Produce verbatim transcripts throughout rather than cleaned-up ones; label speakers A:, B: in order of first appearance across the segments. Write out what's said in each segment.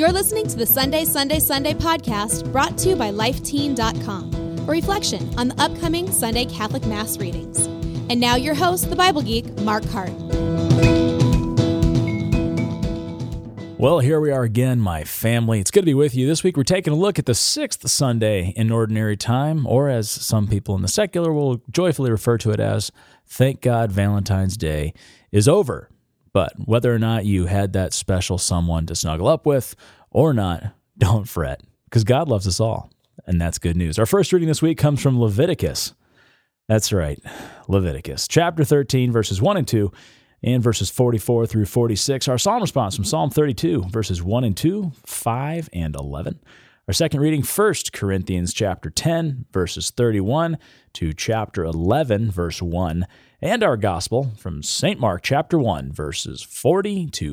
A: You're listening to the Sunday, Sunday, Sunday podcast brought to you by life teen dot com, a reflection on the upcoming Sunday Catholic Mass readings. And now your host, the Bible geek, Mark Hart.
B: Well, here we are again, my family. It's good to be with you. This week we're taking a look at the sixth Sunday in Ordinary Time, or as some people in the secular will joyfully refer to it as, thank God Valentine's Day is over. But whether or not you had that special someone to snuggle up with or not, don't fret, because God loves us all, and that's good news. Our first reading this week comes from Leviticus. That's right, Leviticus, chapter thirteen, verses one and two, and verses forty-four through forty-six. Our psalm response from Psalm thirty-two, verses one and two, five and eleven. Our second reading, First Corinthians chapter ten, verses thirty-one to chapter eleven, verse one. And our gospel from Saint Mark chapter one, verses forty to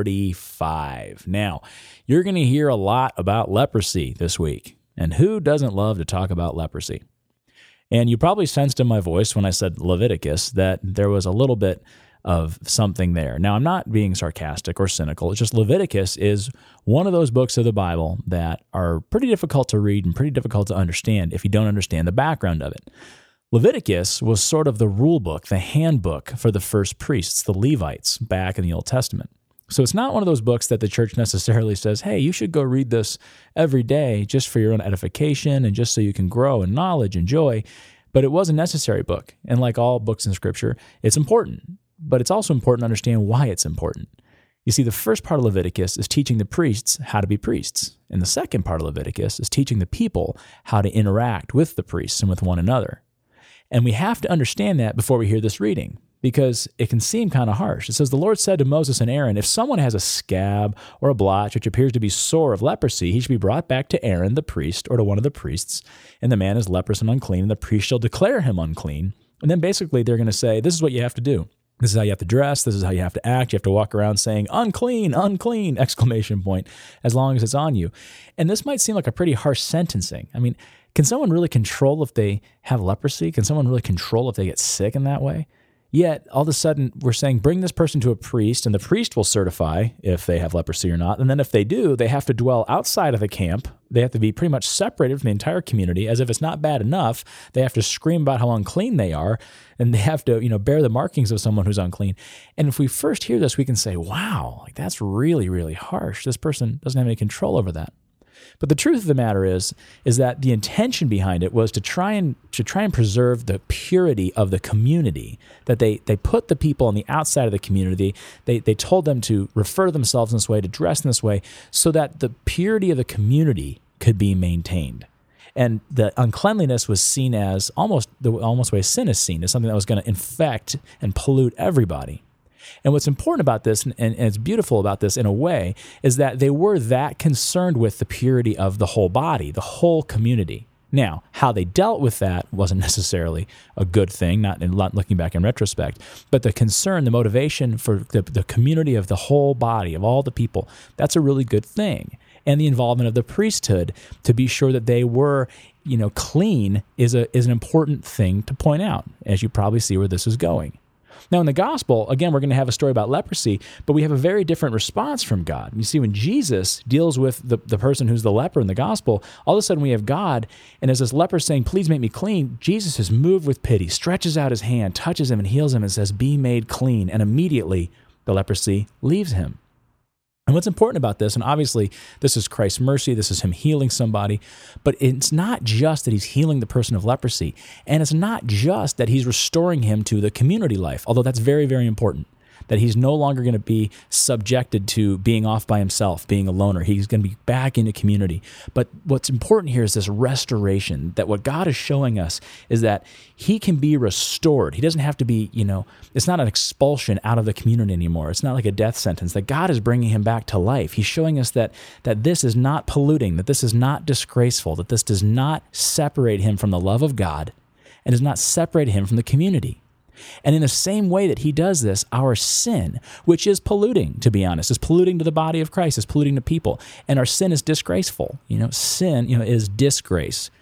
B: forty-five. Now, you're going to hear a lot about leprosy this week. And who doesn't love to talk about leprosy? And you probably sensed in my voice when I said Leviticus that there was a little bit of something there. Now, I'm not being sarcastic or cynical. It's just Leviticus is one of those books of the Bible that are pretty difficult to read and pretty difficult to understand if you don't understand the background of it. Leviticus was sort of the rule book, the handbook for the first priests, the Levites, back in the Old Testament. So it's not one of those books that the church necessarily says, hey, you should go read this every day just for your own edification and just so you can grow in knowledge and joy. But it was a necessary book. And like all books in Scripture, it's important. But it's also important to understand why it's important. You see, the first part of Leviticus is teaching the priests how to be priests. And the second part of Leviticus is teaching the people how to interact with the priests and with one another. And we have to understand that before we hear this reading, because it can seem kind of harsh. It says, the Lord said to Moses and Aaron, if someone has a scab or a blotch which appears to be sore of leprosy, he should be brought back to Aaron the priest or to one of the priests, and the man is leprous and unclean, and the priest shall declare him unclean. And then basically they're going to say, this is what you have to do. This is how you have to dress. This is how you have to act. You have to walk around saying, unclean, unclean, exclamation point, as long as it's on you. And this might seem like a pretty harsh sentencing. I mean, can someone really control if they have leprosy? Can someone really control if they get sick in that way? Yet, all of a sudden, we're saying, bring this person to a priest, and the priest will certify if they have leprosy or not. And then if they do, they have to dwell outside of the camp. They have to be pretty much separated from the entire community, as if it's not bad enough. They have to scream about how unclean they are, and they have to, you know, bear the markings of someone who's unclean. And if we first hear this, we can say, wow, like that's really, really harsh. This person doesn't have any control over that. But the truth of the matter is, is that the intention behind it was to try and to try and preserve the purity of the community. That they they put the people on the outside of the community. They they told them to refer to themselves in this way, to dress in this way, so that the purity of the community could be maintained. And the uncleanliness was seen as almost the almost way sin is seen as something that was going to infect and pollute everybody. And what's important about this, and, and it's beautiful about this in a way, is that they were that concerned with the purity of the whole body, the whole community. Now, how they dealt with that wasn't necessarily a good thing, not in looking back in retrospect, but the concern, the motivation for the, the community of the whole body, of all the people, that's a really good thing. And the involvement of the priesthood to be sure that they were, you know, clean is a is an important thing to point out, as you probably see where this is going. Now, in the gospel, again, we're going to have a story about leprosy, but we have a very different response from God. You see, when Jesus deals with the, the person who's the leper in the gospel, all of a sudden we have God, and as this leper saying, please make me clean, Jesus is moved with pity, stretches out his hand, touches him, and heals him, and says, be made clean. And immediately the leprosy leaves him. And what's important about this, and obviously this is Christ's mercy, this is him healing somebody, but it's not just that he's healing the person of leprosy, and it's not just that he's restoring him to the community life, although that's very, very important, that he's no longer going to be subjected to being off by himself, being a loner. He's going to be back into community. But what's important here is this restoration, that what God is showing us is that he can be restored. He doesn't have to be, you know, it's not an expulsion out of the community anymore. It's not like a death sentence, that God is bringing him back to life. He's showing us that, that this is not polluting, that this is not disgraceful, that this does not separate him from the love of God and does not separate him from the community. And in the same way that he does this, our sin, which is polluting, to be honest, is polluting to the body of Christ, is polluting to people, and our sin is disgraceful. You know, sin, you know, is disgrace.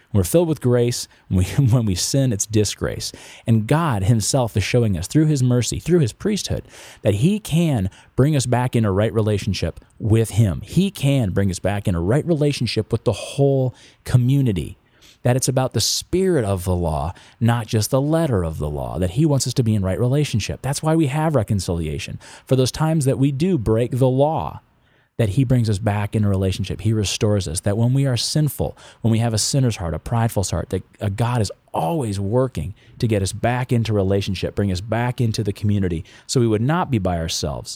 B: When we're filled with grace, when we, when we sin, it's disgrace. And God himself is showing us through his mercy, through his priesthood, that he can bring us back in a right relationship with him. He can bring us back in a right relationship with the whole community. That it's about the spirit of the law, not just the letter of the law, that he wants us to be in right relationship. That's why we have reconciliation. For those times that we do break the law, that he brings us back in a relationship. He restores us. That when we are sinful, when we have a sinner's heart, a prideful heart, that God is always working to get us back into relationship, bring us back into the community, so we would not be by ourselves.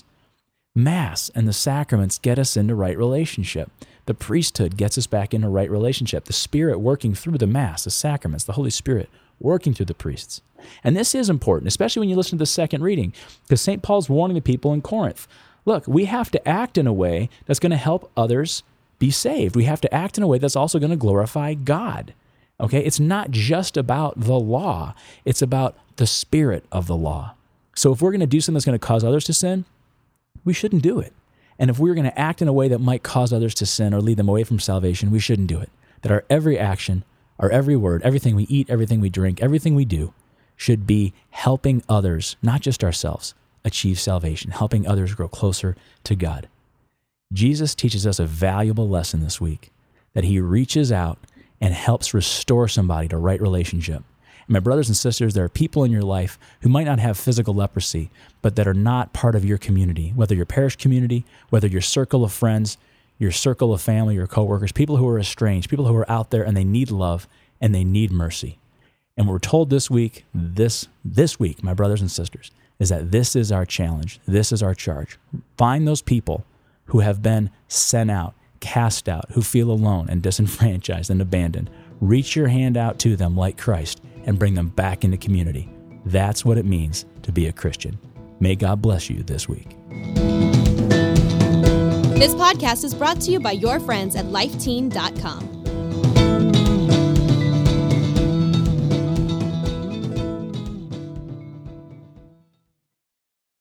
B: Mass and the sacraments get us into right relationship. The priesthood gets us back into right relationship. The Spirit working through the Mass, the sacraments, the Holy Spirit working through the priests. And this is important, especially when you listen to the second reading, because Saint Paul's warning the people in Corinth. Look, we have to act in a way that's going to help others be saved. We have to act in a way that's also going to glorify God. Okay? It's not just about the law. It's about the spirit of the law. So if we're going to do something that's going to cause others to sin, we shouldn't do it. And if we're going to act in a way that might cause others to sin or lead them away from salvation, we shouldn't do it. That our every action, our every word, everything we eat, everything we drink, everything we do should be helping others, not just ourselves, achieve salvation, helping others grow closer to God. Jesus teaches us a valuable lesson this week, that he reaches out and helps restore somebody to right relationship. And my brothers and sisters, there are people in your life who might not have physical leprosy, but that are not part of your community, whether your parish community, whether your circle of friends, your circle of family, your coworkers, people who are estranged, people who are out there and they need love and they need mercy. And we're told this week, this, this week, my brothers and sisters, is that this is our challenge. This is our charge. Find those people who have been sent out, cast out, who feel alone and disenfranchised and abandoned. Reach your hand out to them like Christ and bring them back into community. That's what it means to be a Christian. May God bless you this week.
A: This podcast is brought to you by your friends at life teen dot com.